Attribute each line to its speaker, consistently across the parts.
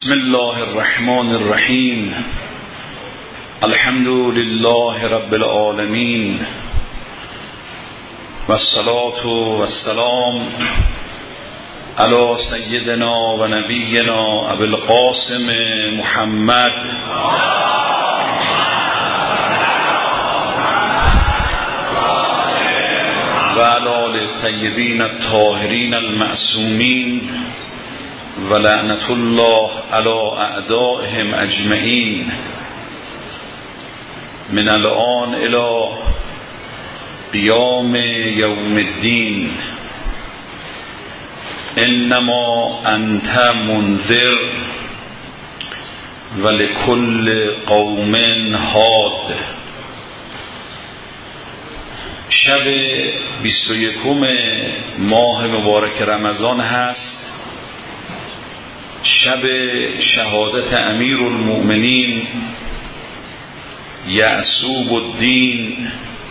Speaker 1: بسم الله الرحمن الرحیم. الحمد لله رب العالمین والصلاة والسلام علی سیدنا و نبینا ابی القاسم محمد و علی آل الطیبین الطاهرین المعصومین و لعنت الله علی اعدائهم اجمعین من الان الی قیام یوم الدین. انما انت منذر و لکل قوم هاد. شب 21 ماه مبارک رمضان هست، شب شهادت امیر المؤمنین یعصوب الدین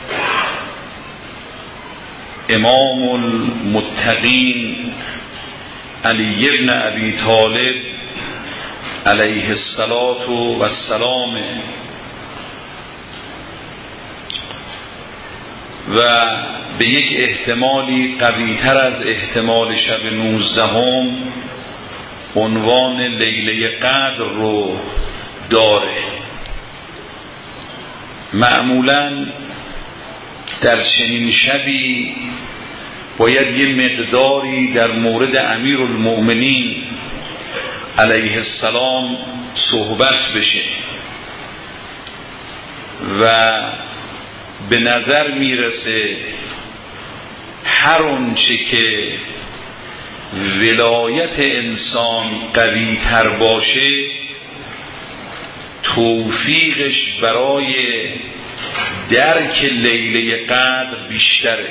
Speaker 1: امام المتقین علی ابن ابی طالب علیه السلام و به یک احتمالی قوی‌تر از احتمال شب 19 عنوان لیله قدر رو داره. معمولاً در چنین شبی باید یه مقداری در مورد امیر المؤمنین علیه السلام صحبت بشه و به نظر میرسه هر اونچه که ولایت انسان قوی تر باشه توفیقش برای درک لیله قدر بیشتره.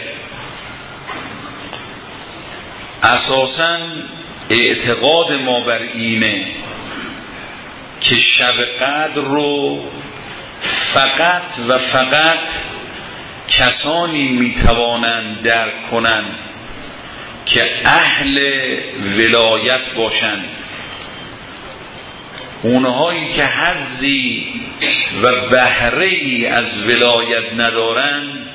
Speaker 1: اساساً اعتقاد ما بر اینه که شب قدر رو فقط و فقط کسانی میتوانند درک کنند که اهل ولایت باشند. اونهایی که حظی و بهره‌ای از ولایت ندارند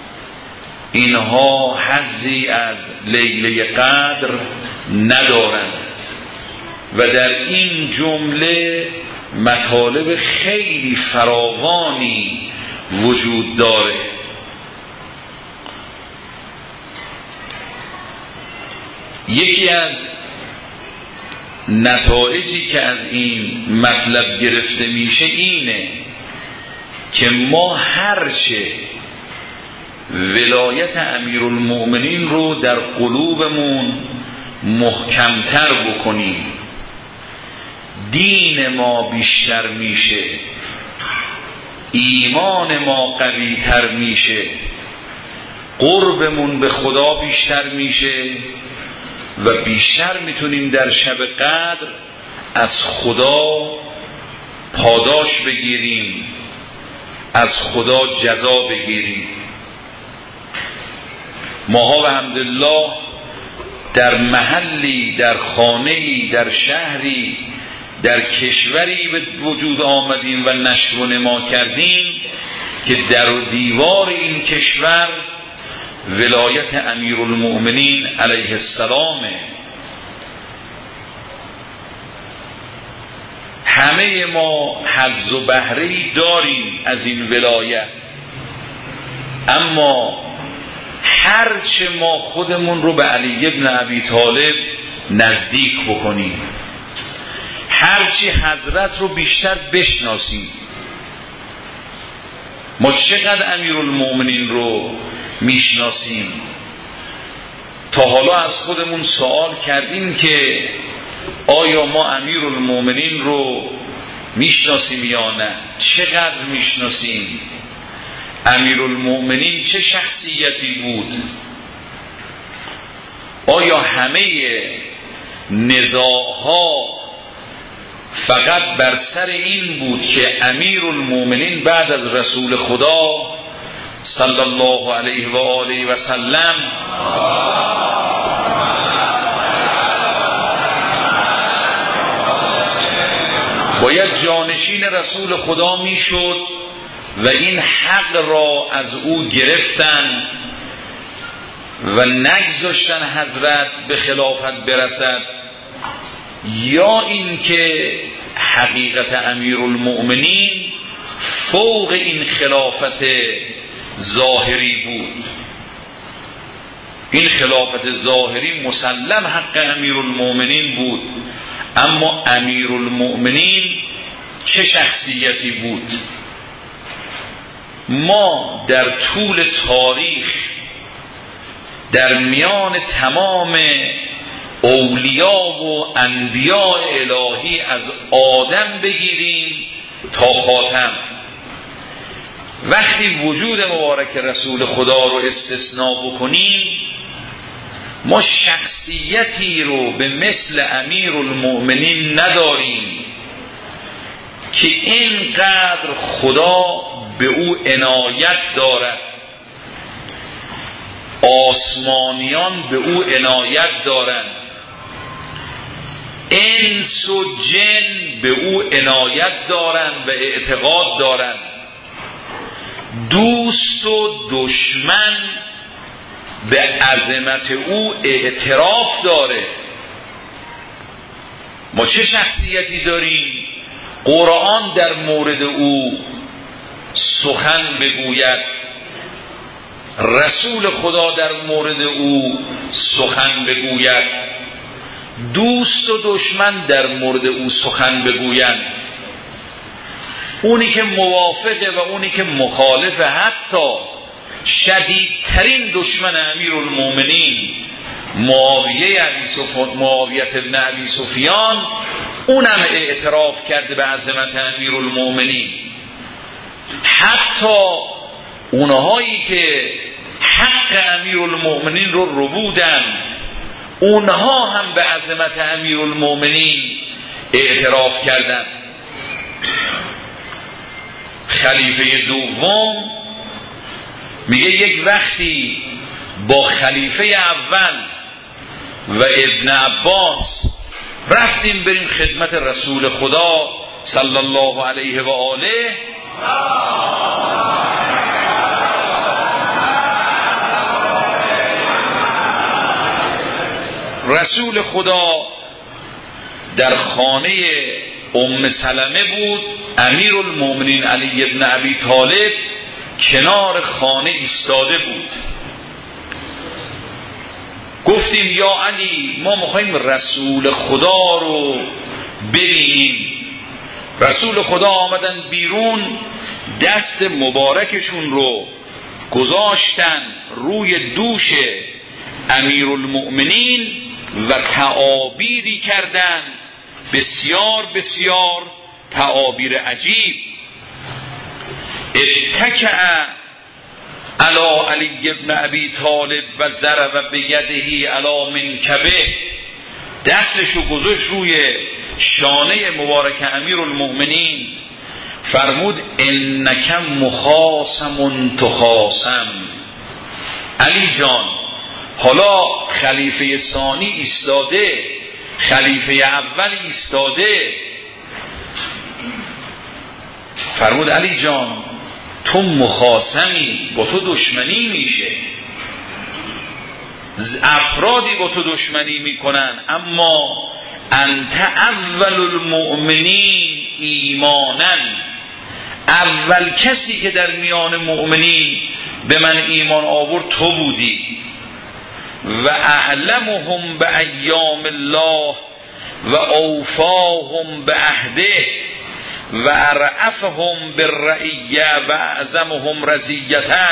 Speaker 1: اینها حظی از لیله قدر ندارند و در این جمله مطالب خیلی فراوانی وجود داره. یکی از نتایجی که از این مطلب گرفته میشه اینه که ما هرچه ولایت امیرالمؤمنین رو در قلوبمون محکمتر بکنیم دین ما بیشتر میشه، ایمان ما قویتر میشه، قربمون به خدا بیشتر میشه و بیشتر میتونیم در شب قدر از خدا پاداش بگیریم، از خدا جزا بگیریم. ماها و الحمدلله در محلی، در خانه‌ای، در شهری، در کشوری به وجود آمدیم و نشو و نما کردیم که در و دیوار این کشور ولایت امیرالمؤمنین علیه السلام. همه ما حظ و بهره‌ای داریم از این ولایت، اما هرچه ما خودمون رو به علی ابن ابی طالب نزدیک بکنیم، هرچی حضرت رو بیشتر بشناسیم، ما چقدر امیرالمؤمنین رو میشناسیم؟ تا حالا از خودمون سوال کردیم که آیا ما امیرالمؤمنین رو میشناسیم یا نه؟ چقدر میشناسیم؟ امیرالمؤمنین چه شخصیتی بود؟ آیا همه نزاعها فقط بر سر این بود که امیرالمؤمنین بعد از رسول خدا صلی الله علیه و آله و سلم باید جانشین رسول خدا میشد و این حق را از او گرفتن و نگذاشتن حضرت به خلافت برسد، یا اینکه حقیقت امیرالمؤمنین فوق این خلافت ظاهری بود. این خلافت ظاهری مسلم حق امیرالمؤمنین بود، اما امیرالمؤمنین چه شخصیتی بود؟ ما در طول تاریخ در میان تمام اولیاء و انبیاء الهی از آدم بگیریم تا خاتم، وقتی وجود مبارک رسول خدا رو استثناء بکنیم، ما شخصیتی رو به مثل امیرالمؤمنین نداریم که اینقدر خدا به او عنایت دارد، آسمانیان به او عنایت دارند، انس و جن به او عنایت دارند و اعتقاد دارند، دوست و دشمن به عظمت او اعتراف داره. ما چه شخصیتی داریم؟ قرآن در مورد او سخن بگوید، رسول خدا در مورد او سخن بگوید، دوست و دشمن در مورد او سخن بگویند. اونی که موافقه و اونی که مخالفه، حتی شدیدترین دشمن امیرالمؤمنین معاویه ابن ابی سفیان، اونم اعتراف کرده به عظمت امیرالمؤمنین. حتی اونهایی که حق امیرالمؤمنین رو ربودن، اونها هم به عظمت امیرالمؤمنین اعتراف کردند. خلیفه دوم میگه یک وقتی با خلیفه اول و ابن عباس رفتیم بریم خدمت رسول خدا صلی الله علیه و آله. رسول خدا در خانه ام سلمه بود، امیرالمؤمنین علی ابن ابی طالب کنار خانه ایستاده بود. گفتیم یا علی، ما میخوایم رسول خدا رو ببینیم. رسول خدا آمدن بیرون، دست مبارکشون رو گذاشتن روی دوش امیرالمؤمنین و تعابیری کردن، بسیار بسیار تعابیر عجیب. اتکأ علی علی ابن ابی طالب و ضرب بیده علی منکبه، دستشو گذاشت روی شانه مبارک امیرالمؤمنین، فرمود انک مخاصم تخاصم. علی جان، حالا خلیفه ثانی ایستاده، خلیفه اول ایستاده. فرمود علی جان، تو مخاصمی، با تو دشمنی میشه، افرادی با تو دشمنی میکنن، اما انت اول المؤمنین ایمانا، اول کسی که در میان مؤمنین به من ایمان آورد تو بودی. و اعلمهم به ایام الله و اوفاهم به عهده و ارعفهم بالرعیه و اعظمهم رضیةً.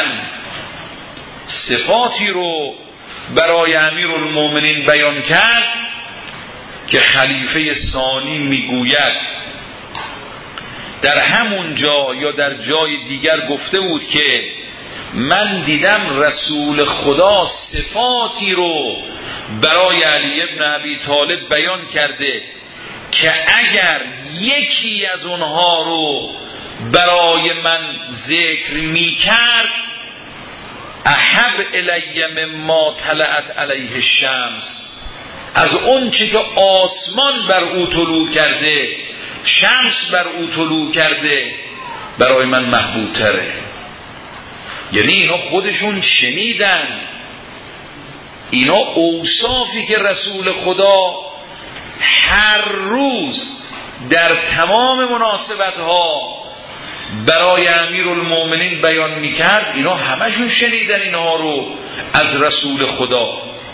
Speaker 1: صفاتی رو برای امیرالمؤمنین بیان کرد که خلیفه ثانی میگوید در همون جا یا در جای دیگر گفته بود که من دیدم رسول خدا صفاتی رو برای علی ابن ابی طالب بیان کرده که اگر یکی از اونها رو برای من ذکر می کرد احب الی مما طلعت علیه الشمس، از اون چی که آسمان بر او طلوع کرده، شمس بر او طلوع کرده، برای من محبوب تره. یعنی اینا خودشون شنیدن، اینا اوصافی که رسول خدا هر روز در تمام مناسبتها برای امیرالمومنین بیان میکرد، اینا همشون شنیدن اینها رو از رسول خدا.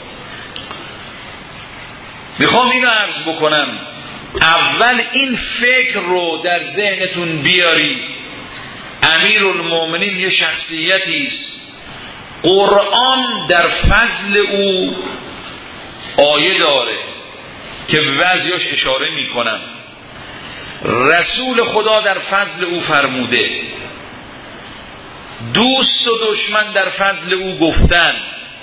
Speaker 1: میخوام اینو عرض بکنم، اول این فکر رو در ذهنتون بیاری، امیرالمومنین یه شخصیتی است قرآن در فضل او آیه داره که به بعضیاش اشاره میکنم. رسول خدا در فضل او فرموده، دوست و دشمن در فضل او گفتن.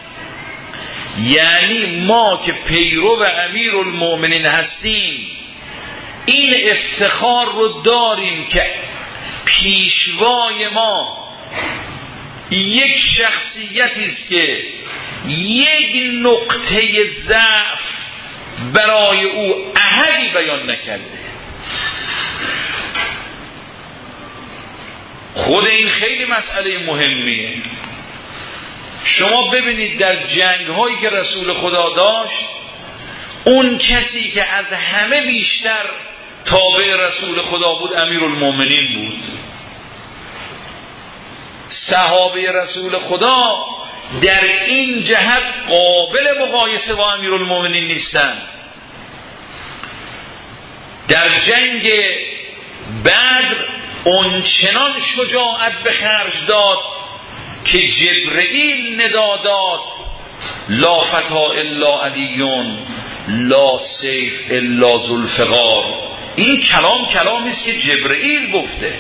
Speaker 1: یعنی ما که پیرو امیرالمومنین هستیم این افتخار رو داریم که پیشوای ما یک شخصیتی است که یک نقطه ضعف برای او احدی بیان نکرده. خود این خیلی مسئله مهمیه. شما ببینید در جنگ هایی که رسول خدا داشت، اون کسی که از همه بیشتر تابع رسول خدا بود امیرالمومنین بود. صحابه رسول خدا در این جهت قابل مقایسه با امیرالمومنین نیستند. در جنگ بدر اونچنان شجاعت به خرج داد که جبرئیل ندا داد لا فتا الا علیون لا سیف الا ذوالفقار. این کلامی است که جبرئیل گفته.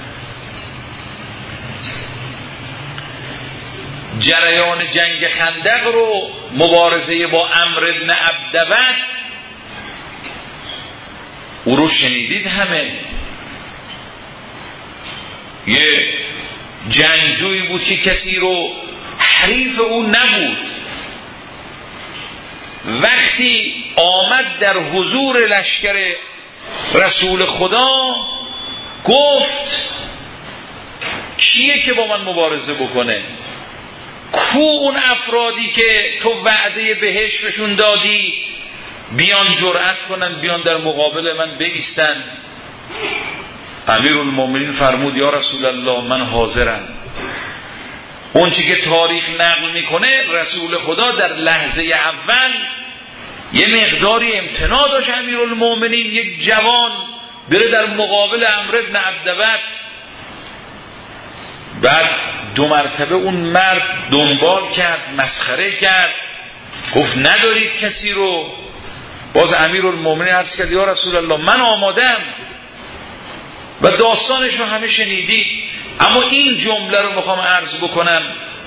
Speaker 1: جریان جنگ خندق رو، مبارزه با عمرو بن عبدود، او رو شنیدید همه. یه جنگجویی بود که کسی رو حریف او نبود، وقتی آمد در حضور لشکر رسول خدا گفت کیه که با من مبارزه بکنه؟ کو اون افرادی که تو وعده بهشت بهشون دادی بیان جرأت کنن بیان در مقابل من بایستن؟ امیرالمومنین فرمود یا رسول الله من حاضرم. اون چی که تاریخ نقل میکنه رسول خدا در لحظه اول یه مقداری امتناع داشت امیرالمومنین یک جوان بره در مقابل عمرو بن عبدود. بعد 2 مرتبه اون مرد دنبال کرد، مسخره کرد، گفت ندارید کسی رو. باز امیرالمومنین عرض کرد یا رسول الله من آمادم. و داستانش رو همه شنیدید، اما این جمله رو میخوام عرض بکنم.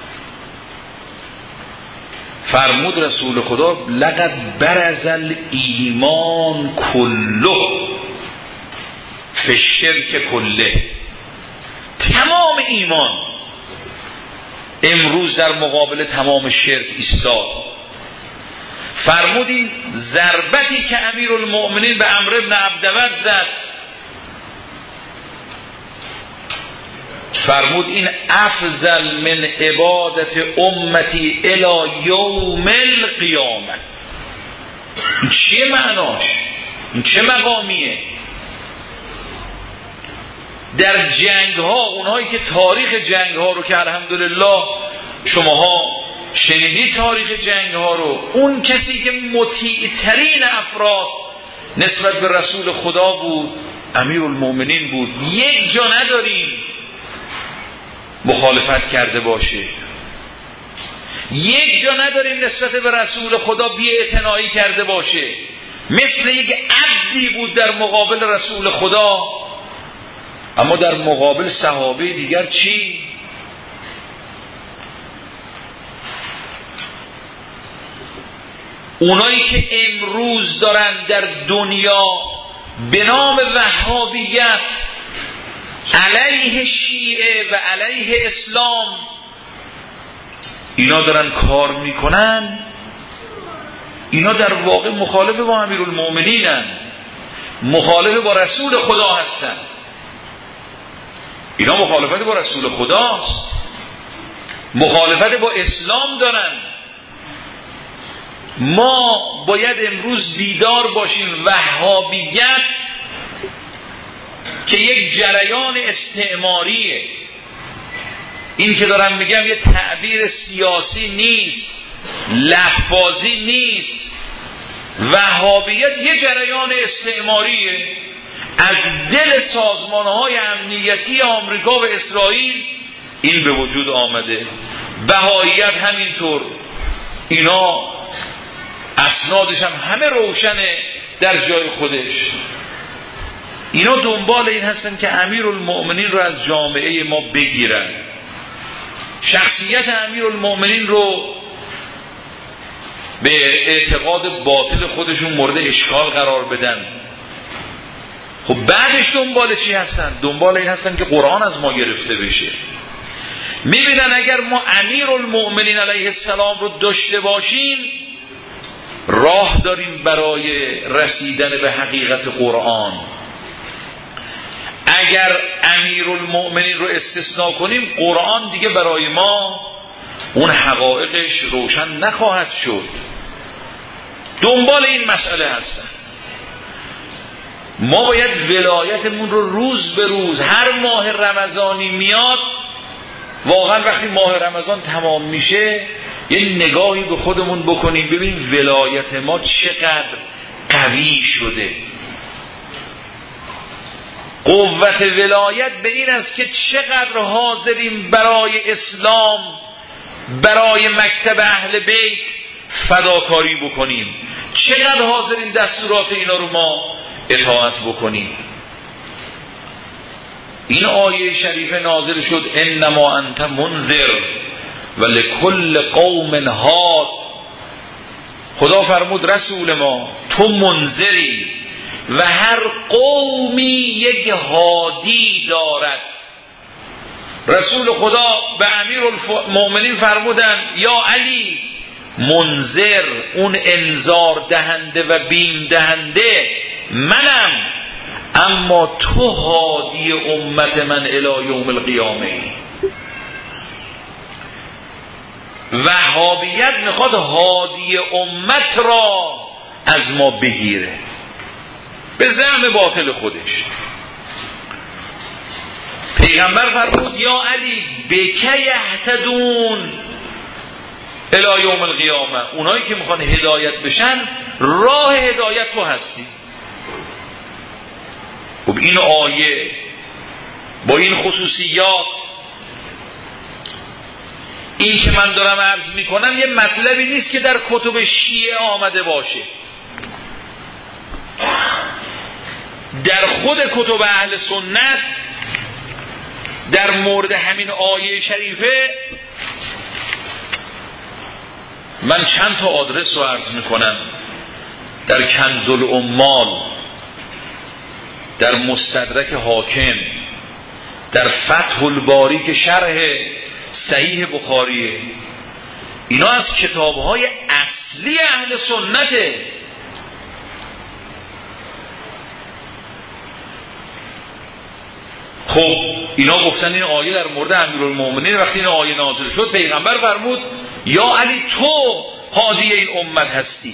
Speaker 1: فرمود رسول خدا لقد برز الایمان کله فی الشرک کله. تمام ایمان امروز در مقابل تمام شرک ایستاد. فرمودین ضربتی که امیرالمومنین به عمرو بن عبدود زد، فرمود این افضل من عبادت امتی الی یوم القیامه. این چیه معناش؟ این چه مقامیه؟ در جنگ ها، اونهایی که تاریخ جنگ ها رو که الحمدلله شماها شنیدید تاریخ جنگ ها رو، اون کسی که مطیع ترین افراد نسبت به رسول خدا بود امیرالمومنین بود. یک جا نداریم مخالفت کرده باشه، یک جا نداریم نسبت به رسول خدا بی‌اعتنایی کرده باشه. مثل یک عبدی بود در مقابل رسول خدا. اما در مقابل صحابه دیگر چی؟ اونایی که امروز دارن در دنیا به نام وهابیت علیه شیعه و علیه اسلام اینا دارن کار میکنن، اینا در واقع مخالف با امیرالمؤمنینن، مخالف با رسول خدا هستن. اینا مخالفت با رسول خداست، مخالفت با اسلام دارن. ما باید امروز بیدار باشیم وهابیت که یک جریان استعماریه. این که دارم میگم یه تعبیر سیاسی نیست، لفظی نیست. وهابیت یه جریان استعماریه، از دل سازمانهای امنیتی آمریکا و اسرائیل این به وجود آمده. بهائیت همینطور، اینا اسنادش هم همه روشنه در جای خودش. اینا دنبال این هستن که امیرالمؤمنین رو از جامعه ما بگیرن، شخصیت امیرالمؤمنین رو به اعتقاد باطل خودشون مورد اشکال قرار بدن. خب بعدش دنبال چی هستن؟ دنبال این هستن که قرآن از ما گرفته بشه. میبینن اگر ما امیرالمؤمنین علیه السلام رو داشته باشیم راه داریم برای رسیدن به حقیقت قرآن. اگر امیرالمؤمنین رو استثناء کنیم قرآن دیگه برای ما اون حقایقش روشن نخواهد شد. دنبال این مسئله هستن. ما باید ولایتمون رو روز به روز، هر ماه رمضانی میاد، واقعا وقتی ماه رمضان تمام میشه یه نگاهی به خودمون بکنیم ببینیم ولایت ما چقدر قوی شده. قوت ولایت به این است که چقدر حاضریم برای اسلام، برای مکتب اهل بیت فداکاری بکنیم، چقدر حاضریم دستورات اینا رو ما اطاعت بکنیم. این آیه شریفه نازل شد انما انت منذر و لکل قوم هاد. خدا فرمود رسول ما تو منذری و هر قومی یک هادی دارد. رسول خدا به امیرالمؤمنین فرمودن یا علی منذر، اون انذار دهنده و بیم دهنده منم، اما تو هادی امت من الی یوم القیامه. وهابیت میخواد هادی امت را از ما بگیره به زعم باطل خودش. پیغمبر فرمود یا علی بک یهتدون الی یوم القیامه، اونایی که میخوان هدایت بشن راه هدایت تو هستی. خب این آیه با این خصوصیات، این که من دارم عرض میکنم یه مطلبی نیست که در کتب شیعه آمده باشه. در خود کتب اهل سنت در مورد همین آیه شریفه من چند تا آدرس رو عرض میکنم. در کنز العمال، در مستدرک حاکم، در فتح الباری که شرح صحیح بخاریه، اینا از کتابهای اصلی اهل سنته. خب اینا گفتن این آیه در مورد امیرالمؤمنین، وقتی این آیه نازل شد پیغمبر فرمود یا علی تو هادی این امت هستی.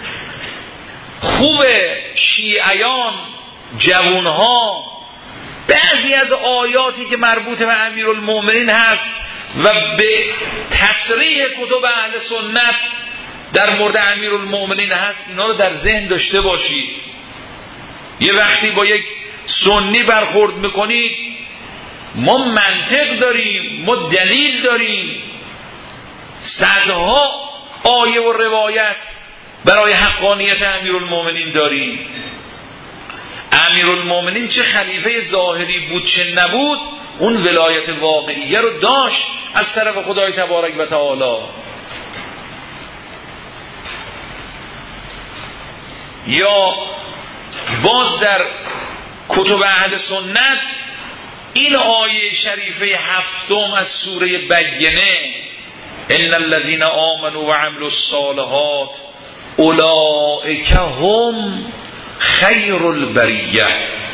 Speaker 1: خوبه شیعیان جوانها بعضی از آیاتی که مربوط به امیرالمؤمنین هست و به تصریح کتب اهل سنت در مورد امیرالمؤمنین هست اینا رو در ذهن داشته باشید. یه وقتی با یک سنی برخورد میکنید ما منطق داریم، ما دلیل داریم، صدها آیه و روایت برای حقانیت امیرالمؤمنین داریم. امیرالمؤمنین چه خلیفه ظاهری بود چه نبود اون ولایت واقعیه رو داشت از طرف خدای تبارک و تعالی. یا باز در کتب اهل سنت این آیه شریفه هفتم از سوره بینه ان الذين آمنوا وعملوا الصالحات اولئک هم خیر البریه.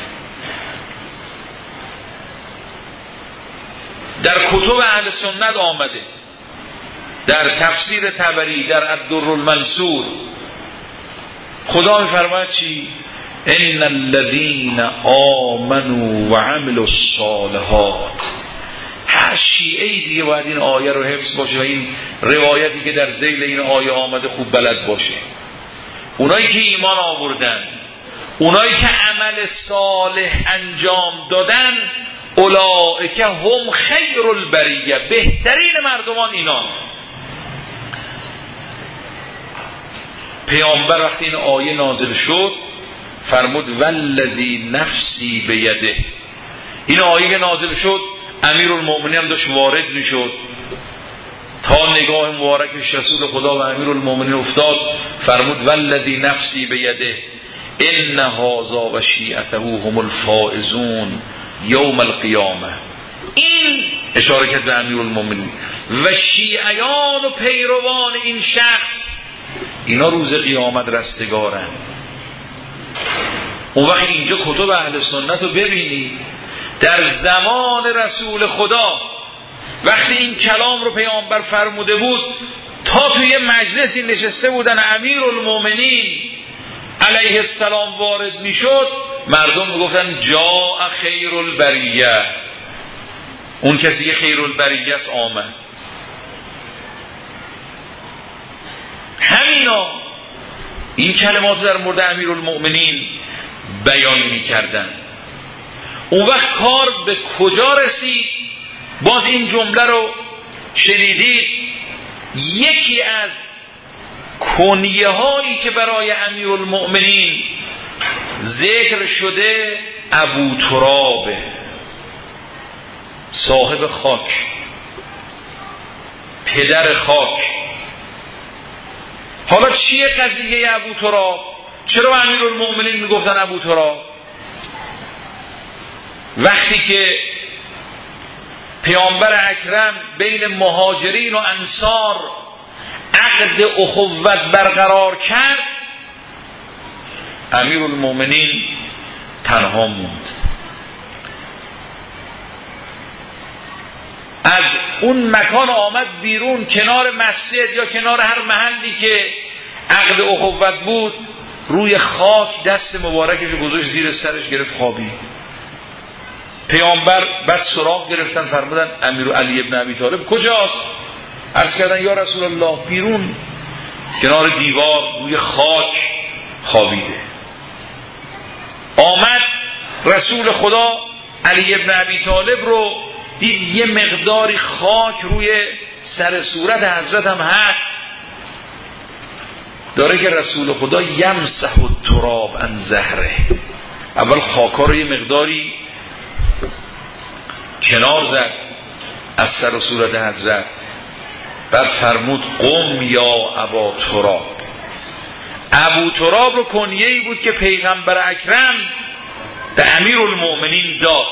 Speaker 1: در کتب اهل سنت آمده، در تفسیر طبری، در الدر المنصور، خدا می‌فرماید چی؟ ان الذين آمنوا وعملوا الصالحات. هر شیعه‌ای دیگه باید این آیه رو حفظ باشه و این روایتی که در ذیل این آیه آمده خوب بلد باشه. اونایی که ایمان آوردن، اونایی که عمل صالح انجام دادن، اولئک هم خیر البریه، بهترین مردمان اینا. پیامبر وقتی این آیه نازل شد فرمود والذی نفسی بیده. این آیه که نازل شد امیرالمؤمنین هم داشت وارد میشد، تا نگاه مبارکش رسول خدا و امیرالمؤمنین افتاد، فرمود والذی نفسی بیده ان هذا و شیعته هم الفائزون یوم القیامه. این اشاره کرد به امیرالمؤمنین و شیعیان و پیروان این شخص، اینا روز قیامت رستگارن. اون وقت اینجا کتب اهل سنت رو ببینید، در زمان رسول خدا وقتی این کلام رو پیامبر فرموده بود، تا توی مجلسی نشسته بودن امیرالمؤمنین علیه السلام وارد میشد، مردم میگفتن جاء خیر البریه، اون کسی که خیر البریه است آمد. همینا این کلمات در مورد امیرالمؤمنین بیان میکردن. اون وقت کار به کجا رسید؟ باز این جمله رو شنیدید، یکی از کنیه هایی که برای امیرالمؤمنین ذکر شده ابو تراب، صاحب خاک، پدر خاک. حالا چیه قضیه ابو تراب؟ چرا امیرالمؤمنین میگفتن ابو تراب؟ وقتی که پیامبر اکرم بین مهاجرین و انصار عقد اخوت برقرار کرد، امیرالمؤمنین تنها موند. از اون مکان آمد بیرون، کنار مسجد یا کنار هر محلی که عقد اخوت بود، روی خاک دست مبارکش گذاشت زیر سرش، گرفت خوابید. پیامبر بعد سراغ گرفتن، فرمودن امیر علی ابن ابی طالب کجاست؟ عرض کردن یا رسول الله بیرون کنار دیوار روی خاک خوابیده. آمد رسول خدا علی ابن ابی طالب رو دید، یه مقداری خاک روی سر صورت حضرت هم هست، داره که رسول خدا یمسح التراب عن ظهره. اول خاکا رو یه مقداری کنار زد از سر و صورت حضرت، بعد فرمود قم یا ابا تراب. ابو تراب رو کنیه‌ای بود که پیغمبر اکرم به امیرالمؤمنین داد.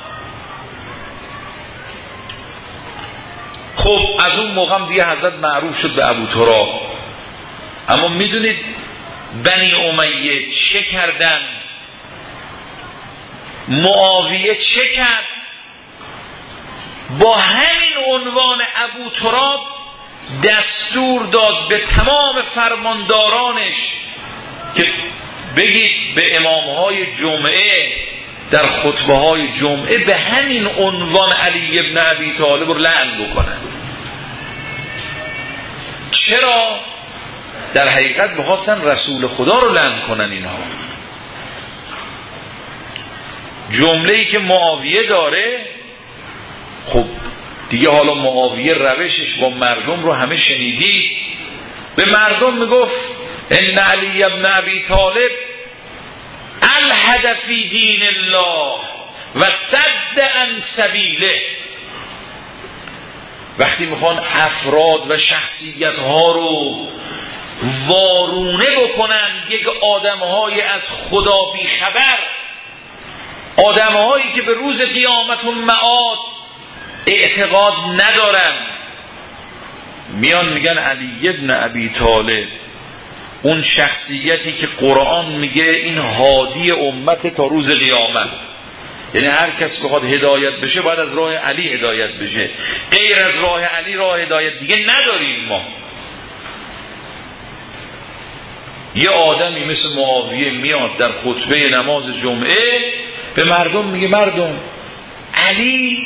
Speaker 1: خب از اون موقع هم دیگه حضرت معروف شد به ابو تراب. اما میدونید بنی امیه چه کردن؟ معاویه چه کرد؟ با همین عنوان ابو تراب دستور داد به تمام فرماندارانش که بگید به امامهای جمعه در خطبه های جمعه به همین عنوان علی ابن ابی طالب رو لعن بکنن. چرا؟ در حقیقت بخواستن رسول خدا رو لعن کنن. اینها جمله‌ای که معاویه داره، خب دیگه حالا معاویه روشش با مردم رو همه شنیدید. به مردم میگفت ان علی ابن ابی طالب الحد فی دین الله و صد عن سبیله. وقتی میخوان افراد و شخصیت ها رو وارونه بکنن، یک آدمهای از خدا بیخبر، آدمهایی که به روز قیامت و معاد اعتقاد ندارن، میان میگن علی ابن ابی طالب اون شخصیتی که قرآن میگه این هادی امت تا روز قیامت، یعنی هر کس بخواد هدایت بشه باید از راه علی هدایت بشه، غیر از راه علی راه هدایت دیگه نداریم ما. یه آدمی مثل معاویه میاد در خطبه نماز جمعه به مردم میگه مردم علی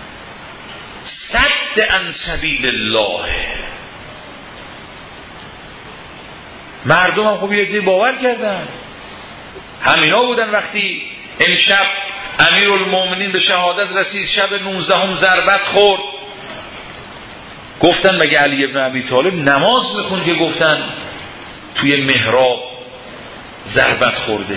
Speaker 1: صد عن سبیل الله. مردم هم خب یه باور کردن، همینا بودن وقتی امشب امیرالمومنین به شهادت رسید، شب 19 ضربت خورد، گفتن مگه علی ابن ابی طالب نماز میخوند که گفتن توی محراب ضربت خورده؟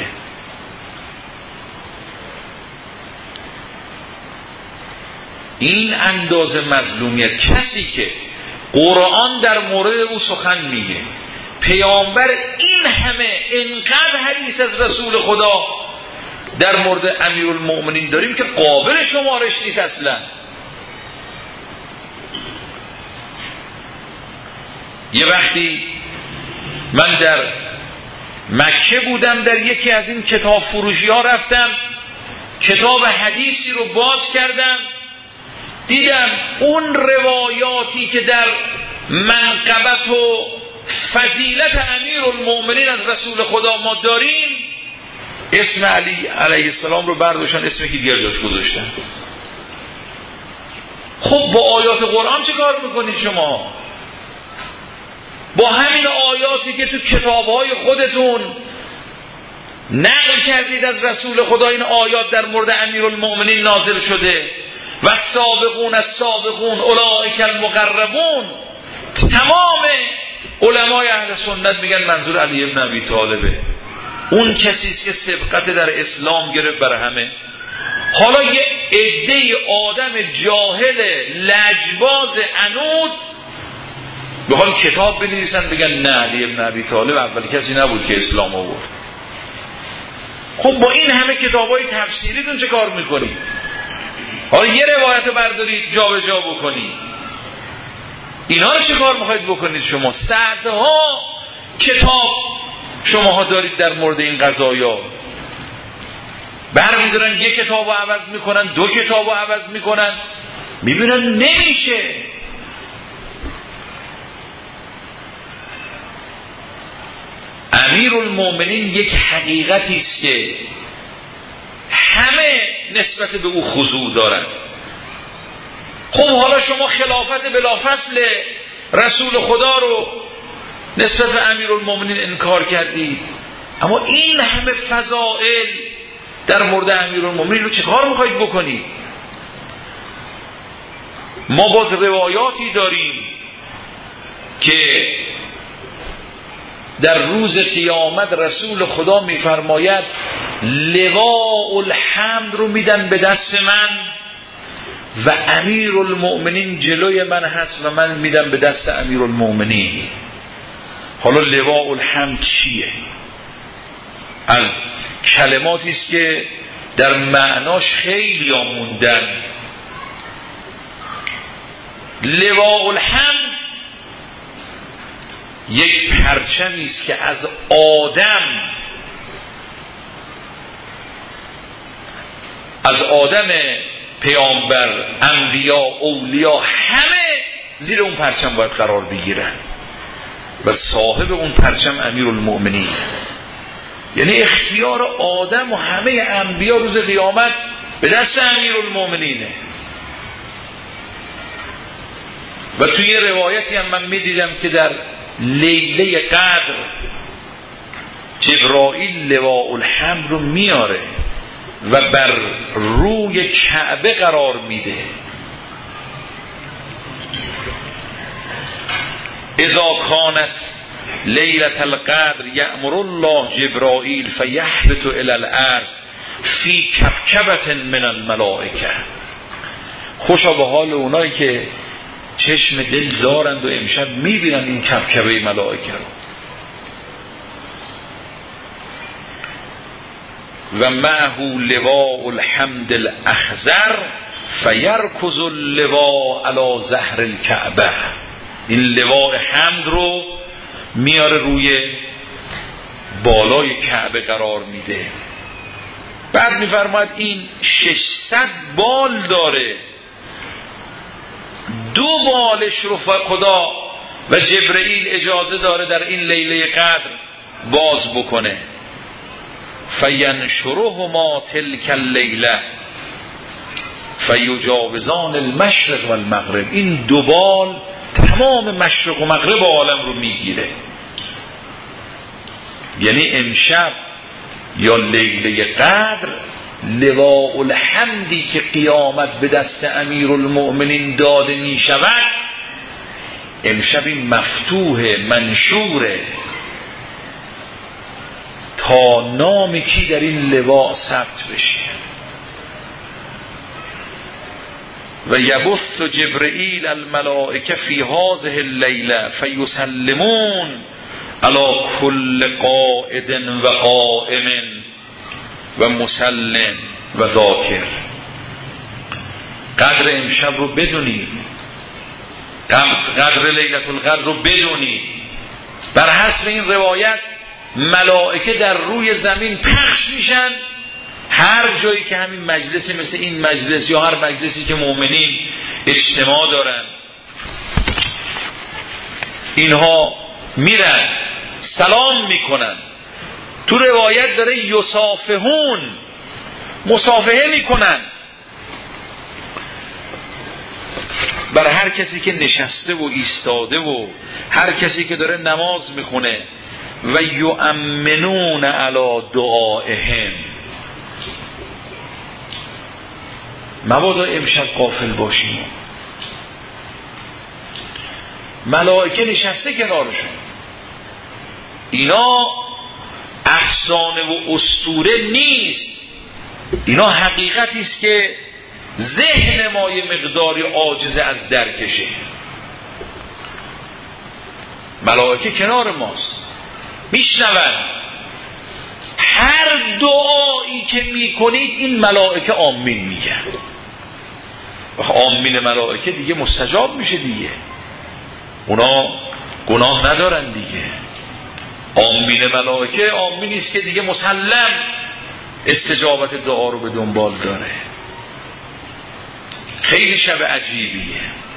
Speaker 1: این اندازه مظلومیت، کسی که قرآن در مورد او سخن میگه، پیامبر این همه انقدر حدیث از رسول خدا در مورد امیرالمومنین داریم که قابل شمارش نیست اصلا. یه وقتی من در مکه بودم، در یکی از این کتاب فروشی ها رفتم، کتاب حدیثی رو باز کردم، دیدم اون روایاتی که در منقبت و فضیلت امیرالمومنین از رسول خدا ما داریم، اسم علی علیه السلام رو برداشتن اسم که دیگر جاش گذاشتن. خب با آیات قرآن چه کار میکنید شما؟ با همین آیاتی که تو کتابهای خودتون نقل کردید از رسول خدا، این آیات در مورد امیرالمومنین نازل شده، و السابقون السابقون اولئک المقربون. تمام علمای اهل سنت میگن منظور علی ابن ابی طالبه، اون کسی است که سبقت در اسلام گرفت بر همه. حالا یه عده آدم جاهل لجباز عنود بخوان کتاب بنویسن بگن نه علی ابن ابی طالب اول کسی نبود که اسلام آورد. خب با این همه کتابای تفسیریتون چه کار میکنید؟ حالا یه روایت بردارید جا به جا بکنید، اینا رو چه کار میخواید بکنید شما؟ صدها کتاب شماها دارید در مورد این قضایا، برمیدارن یک کتاب رو عوض میکنن، دو کتاب رو عوض میکنن، میبینن نمیشه. امیرالمومنین یک حقیقتی است که همه نسبت به او خضوع دارن. خب حالا شما خلافت بلافصل رسول خدا رو نسبت به امیرالمومنین انکار کردید، اما این همه فضائل در مورد امیرالمومنین رو چه کار میخواید بکنید؟ ما باز روایاتی داریم که در روز قیامت رسول خدا میفرماید لواء الحمد رو میدن به دست من و امیرالمومنین جلوی من هست و من میدم به دست امیرالمومنین. حالا لواء الحمد چیه؟ از کلماتی است که در معناش خیلی آموندن. لواء الحمد یک پرچمی است که از آدم پیامبر، انبیا، اولیا، همه زیر اون پرچم باید قرار بگیرن و صاحب اون پرچم امیرالمومنین. یعنی اختیار آدم و همه انبیا روز قیامت به دست امیرالمومنینه. و توی روایتی هم من میدیدم که در لیله قدر جبرائیل لواء الحمد رو میاره و بر روی کعبه قرار میده. اذا کانت لیلة القدر یأمر الله جبرائیل فیهبط الی الارض فی کبکبة من الملائکه. خوشا به حال اونایی که چشم دل دارند و امشب میبینن این کبکبه ملائکه رو. و معه لواء الحمد الاخضر فیرکز اللواء علی ظهر الکعبه. این لواء حمد رو میاره روی بالای کعبه قرار میده. بعد میفرماید این 600 بال داره، 2 بالش رو خدا و جبرئیل اجازه داره در این لیله قدر باز بکنه. فینشرهما تلک اللیله فیجاوزان المشرق و المغرب. این 2 بال تمام مشرق و مغرب عالم رو میگیره. یعنی امشب یا لیله قدر لواء الحمدی که قیامت به دست امیرالمؤمنین داده می شود، امشب این مفتوح منشوره تا نام کی در این لواء ثبت بشه. و یبث جبرئیل الملائکه فی هذه اللیله فیسلمون علی کل قائد و قائم و مسلم و ذاکر. قدر امشب رو بدونید، قدر لیلة القدر رو بدونید. بر حسب این روایت ملائکه در روی زمین پخش میشن، هر جایی که همین مجلسی مثل این مجلس یا هر مجلسی که مؤمنین اجتماع دارن، اینها میرن سلام میکنن. تو روایت داره یصافحون، مصافحه میکنن بر هر کسی که نشسته و ایستاده و هر کسی که داره نماز میخونه. و یؤمنون علی دعائهم. مبادا امشب غافل باشیم، ملائکه نشسته کنارشون. اینا افسانه و اسطوره نیست، اینا حقیقتی است که ذهن ما یه مقداری عاجزه از درکشه. ملائکه کنار ماست، میشنون هر دعایی که میکنید این ملائکه آمین میگن. آمین ملائکه دیگه مستجاب میشه دیگه، اونا گناه ندارن دیگه. آمین ملائکه آمینی است که دیگه مسلم استجابت دعا رو به دنبال داره. خیلی شب عجیبیه.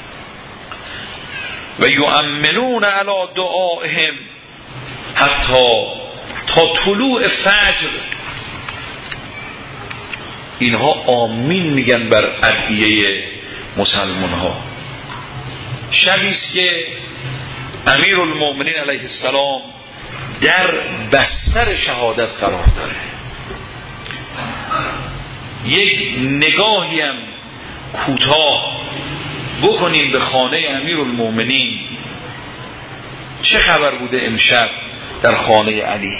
Speaker 1: و یؤمنون علی دعائهم حتی تا طلوع فجر اینها آمین میگن بر ادعیه مسلمان ها. شبی است که امیرالمؤمنین علیه السلام در بستر شهادت قرار داره. یک نگاهی هم کوتاه بکنیم به خانه امیرالمؤمنین. چه خبر بوده امشب در خانه علی،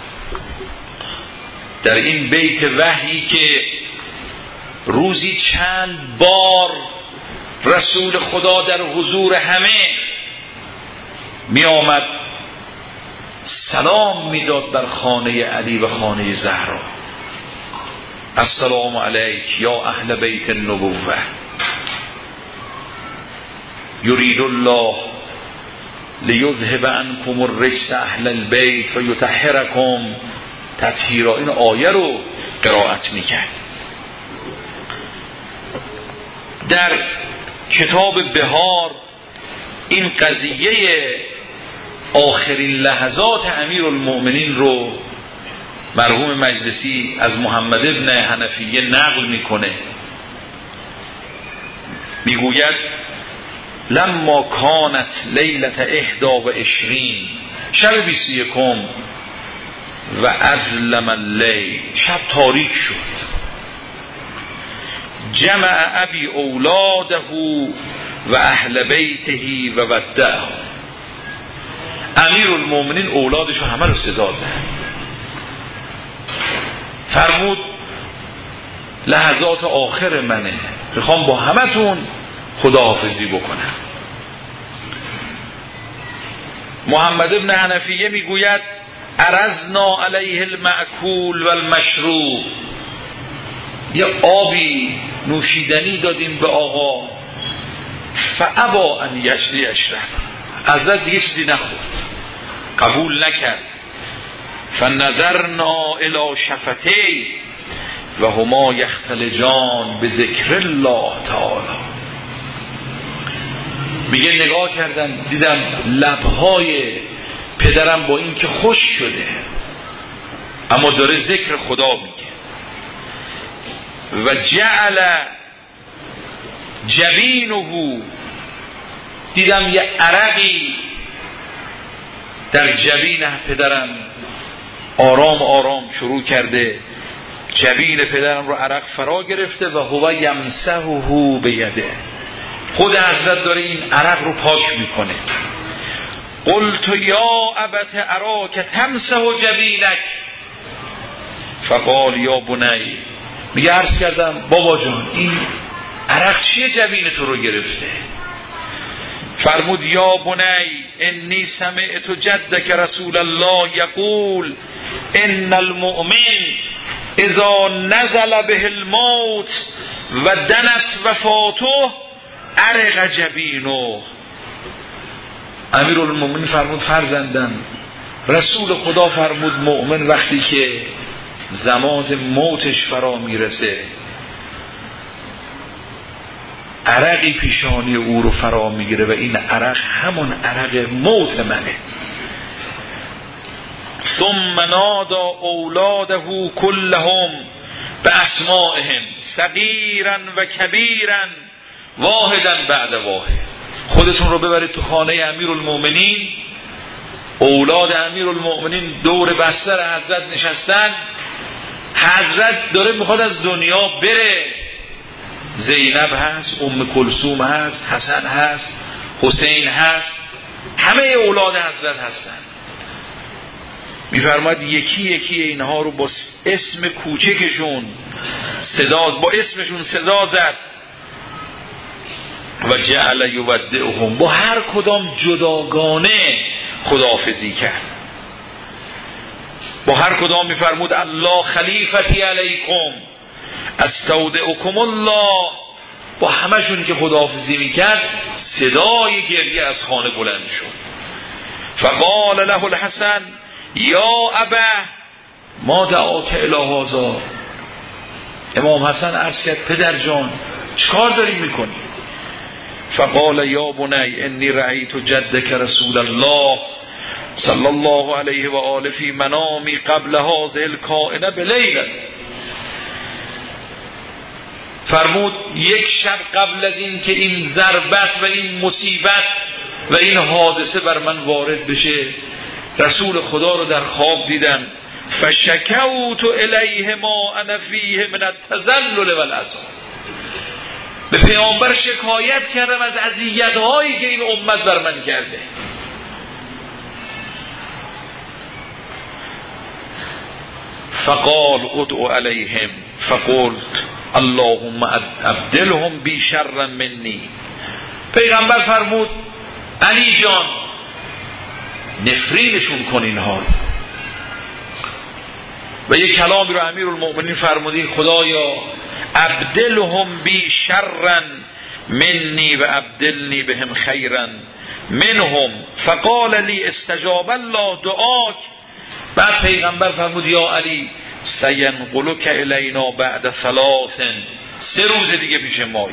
Speaker 1: در این بیت وحی که روزی چند بار رسول خدا در حضور همه می آمد سلام میداد بر خانه علی و خانه زهرا. السلام علیک یا اهل بیت النبوه، یرید الله لیذهب عنکم الرجس اهل البیت و یطهرکم تطهیرا. این آیه رو قرائت میکرد. در کتاب بهار این قضیه آخرین لحظات امیرالمؤمنین رو مرحوم مجلسی از محمد ابن حنفیه نقل میکنه. میگوید لما کانت لیلت 21 شب 21 و اظلم اللیل، شب تاریک شد. جمع ابی اولاده و اهل بیته و ودعه. امیرالمؤمنین اولادشو همه رو صدا زد، فرمود لحظات آخر منه، میخوام با همتون خداحافظی بکنم. محمد ابن حنفیه میگوید عرضنا علیه المأکول و المشروب، یه آبی نوشیدنی دادیم به آقا، فابا ان یشرب، ازت دیگه چیزی نخورد، قبول نکرد. فنظرنا الی شفتیه و هما یختلجان به ذکر الله تعالی. میگه نگاه کردم دیدم لبهای پدرم با این که خوش شده اما داره ذکر خدا میگه. و جعل جبینه، دیدم یه عرقی در جبین پدرم آرام آرام شروع کرده، جبین پدرم رو عرق فرا گرفته و هو یمسحه بیده، خود حضرت داره این عرق رو پاک میکنه. قلت یا ابت اراک تمسح جبینک فقال یا بنی، میگه عرض کردم بابا جان این عرق چیه جبین تو رو گرفته؟ فرمود یا بنی انی سمعت جدک رسول الله یقول ان المؤمن اذا نزل به الموت و دنت وفاته عرق جبینه. امیرالمومنین فرمود فرزندم رسول خدا فرمود مؤمن وقتی که زمان موتش فرا میرسه عرقی پیشانی او رو فرا میگیره و این عرق همون عرق موت منه. ثم نادا اولاده كلهم باسمائهم صغیرا و کبیرا واحدا بعد واحد. خودتون رو ببرید تو خانه امیرالمومنین، اولاد امیرالمومنین دور بستر حضرت نشستن، حضرت داره میخواد از دنیا بره، زینب هست، ام کلثوم هست، حسن هست، حسین هست، همه اولاد حضرت هستن. میفرماید یکی یکی اینها رو با اسم کوچکشون با اسمشون صدا زد و جعل یودعهم، با هر کدام جداگانه خداحافظی کرد. با هر کدام میفرمود الله خلیفتی علیکم استودعکم الله. با همشون که خداحافظی میکرد صدای گریه از خانه بلند شد. فقال له الحسن یا ابا ما دعاک الی هذا. امام حسن عرض کرد پدر جان چیکار داری میکنی؟ فقال یا بنی انی رأیت جدک رسول الله صلی الله علیه و آله فی منامی قبل هذه الکائنه بلیلة. فرمود یک شب قبل از این که این ضربت و این مصیبت و این حادثه بر من وارد بشه رسول خدا رو در خواب دیدم. فشکوت الیه ما انا فیه من التذلل والعذاب. به پیامبر شکایت کردم از اذیت‌هایی که این امت بر من کرده. فقال ادعو علیهم فقلت اللهم ابدلهم بی شر منی. پیغمبر فرمود علی جان نفرینشون کن اینها. و یک کلامی رو امیرالمومنین فرمودی خدایا ابدلهم بی شر منی و ابدلنی بهم خیرا منهم. فقال لی استجاب الله دعاک. بعد پیغمبر فرمود یا علی سینقلک الینا بعد 3 روز دیگه پیش مایی.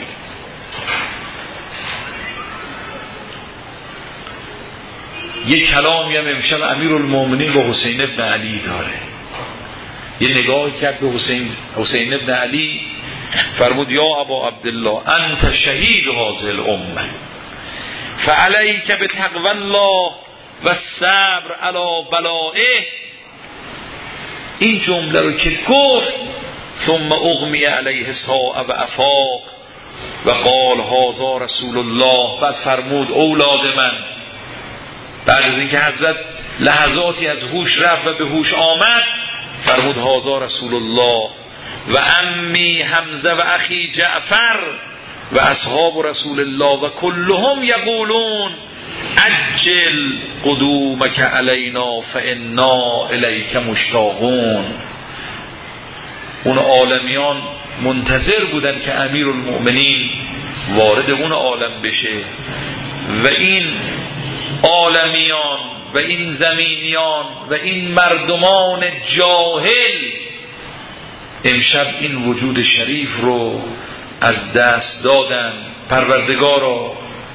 Speaker 1: یک کلامی هم امشب امیرالمومنین با حسین ابن علی داره. یه نگاه کرد به حسین ابن علی فرمود یا ابا عبدالله انت شهید هذه الامه فعلیک بتقوی الله و الصبر علی بلائه. این جمله رو که گفت ثم اغمی علیه ساء و افاق و قال هذا رسول الله. بعد فرمود اولاد من، بعد از اینکه حضرت لحظاتی از هوش رفت و به هوش آمد فرمود هذا رسول الله و امی حمزه و اخی جعفر و اصحاب رسول الله و کلهم یقولون عجل قدومک علینا فانا الیک مشتاقون. اون عالمیان منتظر بودن که امیرالمؤمنین وارد اون عالم بشه و این عالمیان و این زمینیان و این مردمان جاهل امشب این وجود شریف رو از دست دادن. پروردگارا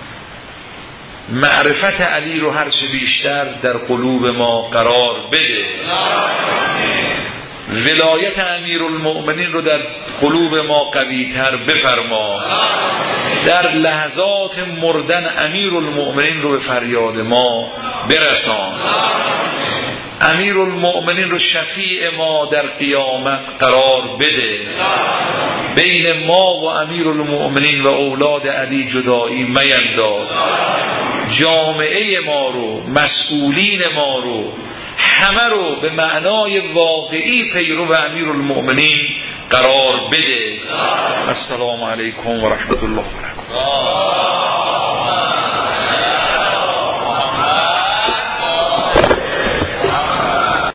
Speaker 1: معرفت علی رو هرچه بیشتر در قلوب ما قرار بده، ولایت امیرالمؤمنین رو در قلوب ما قوی تر بفرما، در لحظات مردن امیرالمؤمنین رو به فریاد ما برسان، امیرالمؤمنین رو شفیع ما در قیامت قرار بده، بین ما و امیرالمؤمنین و اولاد علی جدایی مینداز، جامعه ما رو، مسئولین ما رو، همه رو به معنای واقعی پیرو امیرالمؤمنین قرار بده. السلام علیکم و رحمت الله و برکاته.